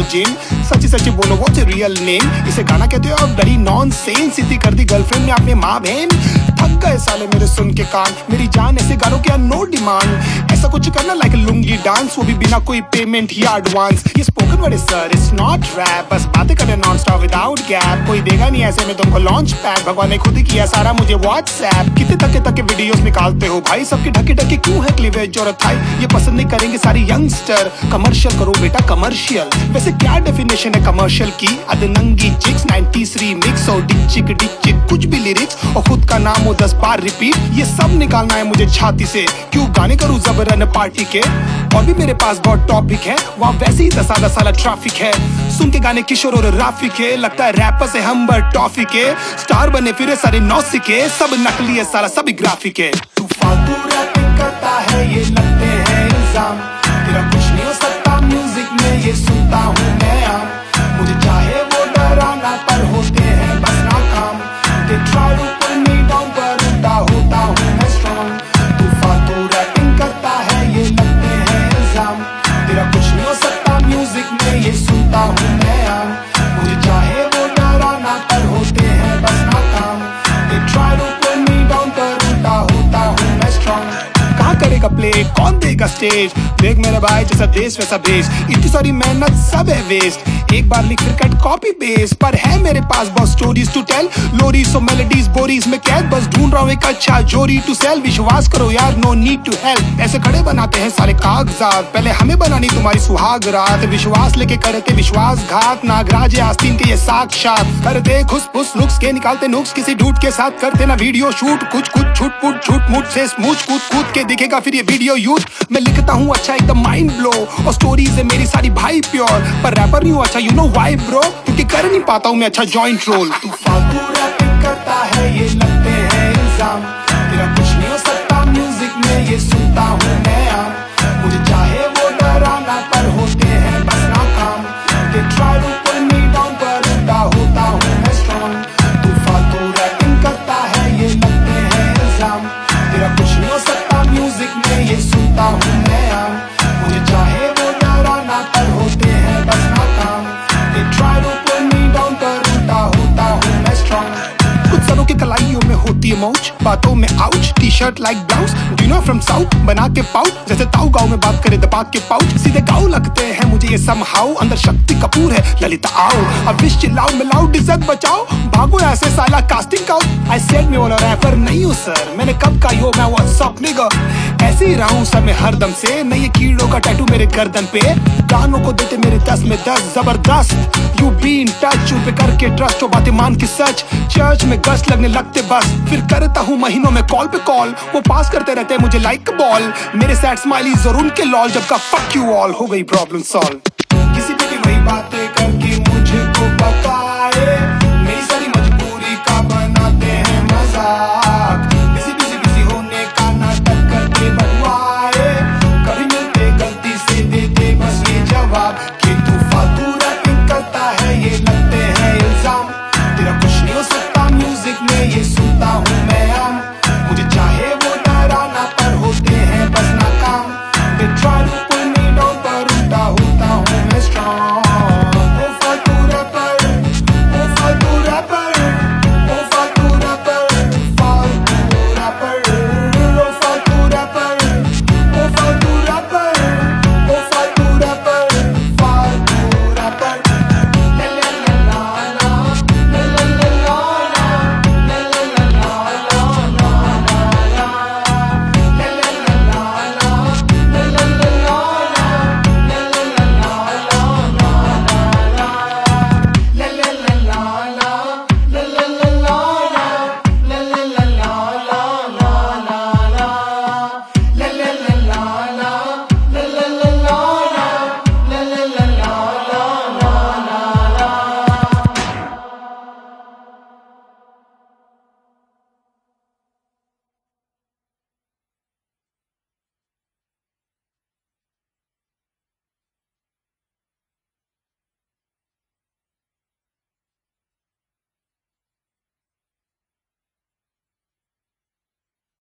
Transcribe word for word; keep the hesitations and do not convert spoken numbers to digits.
Gym. सच्ची सच्ची बोलो व्हाट्स योर रियल नेम? इसे गाना कहते हो अब बड़ी नॉनसेंस। इतनी कर दी गर्लफ्रेंड ने अपने माँ बहन। थक गए साले मेरे सुन के कान, मेरी जान ऐसे गानों के नो डिमांड। ऐसा कुछ करना लाइक लुंगी डांस, वो भी बिना कोई पेमेंट या एडवांस। ये spoken word sir, it's not rap, बस बातें करें नॉन स्टॉप विदाउट गैप। कोई देगा नहीं ऐसे में तुमको लॉन्च पैड, भगवान ने खुद ही किया सारा मुझे व्हाट्सएप। कितने तक तक वीडियोस निकालते हो भाई, सबके ढके ढके क्यों है क्लीवेज और थाई? ये पसंद नहीं करेंगे सारी यंगस्टर। कमर्शियल करो बेटा कमर्शियल। वैसे क्या डेफिनेशन है कमर्शियल की? अदनंगी चिक्स, नाइंटीज़ रीमिक्स और डिक चिक डिक चिक, कुछ भी लिरिक्स और खुद का नाम हो दस बार रिपीट। ये सब निकालना है मुझे छाती से, क्यों गाने करूं जबरन पार्टी के। और भी मेरे पास बहुत टॉपिक है, वहाँ वैसे ही दस आधा साला ट्रैफिक है। सुन के गाने किशोर और राफी के, लगता है रैपर से हम बड़ टॉफी के। स्टार बने फिरे सारे नौसिके, सब नकली है साला सभी ग्राफिक है। तू फालतू रैपिंग करता है ये लगते हैं इल्जाम, तेरा कुछ नहीं हो सकता म्यूजिक में ये सुनता हूँ मैं आम। मुझे चाहे वो डराना पर होते हैं बस नाकाम। They try to pull me down पर उल्टा होता हूँ मैं स्ट्रॉन्ग। तू फालतू रैपिंग करता है ये लगते हैं इल्जाम, तेरा कुछ नहीं हो सकता म्यूजिक में ये सुनता हूँ मैं आम। मुझे चाहे वो डराना पर होते हैं बस नाकाम। They try to pull me down पर उल्टा होता हूँ मैं स्ट्रॉन्ग। कहाँ करेगा प्ले, कौन देगा स्टेज? देख मेरे भाई जैसा देश वैसा भेष, इतनी सारी मेहनत सब है वेस्ट। एक बार लिख फिर कट कॉपी पेस्ट, पर है मेरे पास बहुत स्टोरीज टू टेल। लोरीज और मेलोडीज बोरीज में कैद, बस ढूंढ रहा हूँ एक अच्छा जोरी टू सेल। विश्वास करो यार नो नीड टू हेल्प, ऐसे खड़े बनाते हैं सारे कागजात। पहले हमें बनानी तुम्हारी सुहाग रात, विश्वास लेके करते विश्वासघात। नागराज आस्तीन के ये साक्षात करते खुश फुस लुक्स के, निकालते नुक्स किसी ढूंढ के साथ। करते ना वीडियो शूट कुछ कुछ छूट पुट छूट मुट से स्मूच कूद कूद के दिखेगा फिर ये वीडियो यूथ। मैं लिखता हूँ अच्छा एकदम माइंड ब्लो, और स्टोरीज है मेरी सारी भाई प्योर। पर रैपर नहीं हूँ अच्छा यू नो वाई ब्रो, क्योंकि कर नहीं पाता हूँ मैं अच्छा जॉइंट रोल। तू फालतू रैपिंग करता है ये लगते हैं इल्जाम, तेरा कुछ नहीं हो सकता म्यूजिक में ये सुनता हूँ मैं आम। मुझे चाहे वो डराना पर होते हैं बस नाकाम। They try to pull me down पर उल्टा होता हूँ मैं स्ट्रॉन्ग। तू फालतू रैपिंग करता है ये लगते हैं इल्जाम, तेरा कुछ नहीं हो सकता म्यूजिक में ये सुनता हूँ मैं आम। मुझे चाहे वो डराना पर होते हैं बस नाकाम। They try to pull me down पर उल्टा होता हूँ मैं स्ट्रॉन्ग। कुछ सरों के कलाइयों में होती है मौज, बातों में ouch, T shirt like blouse. Do you know from south, बना के पाउच जैसे ताऊ गाँव में बात करे दबा के पाउच। सीधे गाँव लगते हैं मुझे ये समहाउ, अंदर शक्ति कपूर है ललिता आओ। अब विश चिल्लाओ मिलाओ इज्जत बचाओ, भागो ऐसे साला कास्टिंग काउच। आई सेड मैं वाला रैपर नहीं हूँ सर, मैंने कब का यो मैं व्हाट्स अप निगा। ऐसे ही रहा हूँ सर मैं हरदम से, नहीं ये कीड़ों का टैटू मेरे गर्दन पे। गानों को देते मेरे दस में दस जबरदस्त, यू बी इन टच पे करके ट्रस्ट हो बातें मान की सच। चर्च में गश्त लगने लगते बस, फिर करता हूँ महीनों में कॉल पे कॉल। वो पास करते रहते हैं मुझे लाइक बॉल, मेरे सैड स्माइलीज और उनके लॉल। जब का फक यू ऑल हो गई प्रॉब्लम सॉल्व। किसी पे भी वही बातें करके मुझे को बताए,